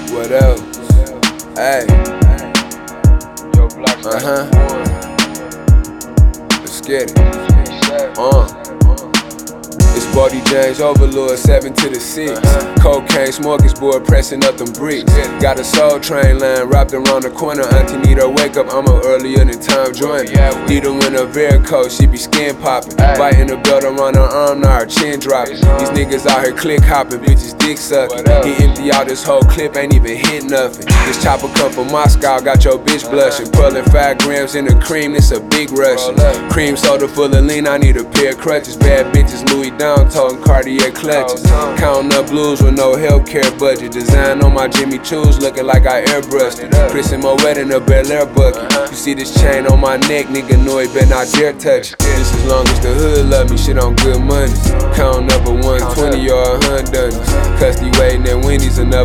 What else? Hey. Let's get it. It's Brody James Overlord, 7 to the 6. Cocaine smorgasbord pressing up them bricks. Got a Soul Train line wrapped around the corner. Auntie need her wake up, I'm up earlier than time joint. Need her in a varicose, she be skin popping. Biting the belt around her arm, now her chin dropping. These niggas out here click hopping, bitches dick sucking. He empty out this whole clip, ain't even hit nothing. This chopper come from Moscow, got your bitch blushing. Pulling 5 grams in the cream, it's a big Russian. Cream soda full of lean, I need a pair of crutches. Bad bitches Louis down, talking Cartier clutches. Counting up blues with no healthcare budget. Design on my Jimmy Choos, looking like I airbrushed it. Chris and Moet in a Bel Air bucket. You see this chain on my neck, nigga know it better not dare touch it. Just as long as the hood love me, shit on good money. Counting up a 120 or 100. Custody waiting at Wendy's, another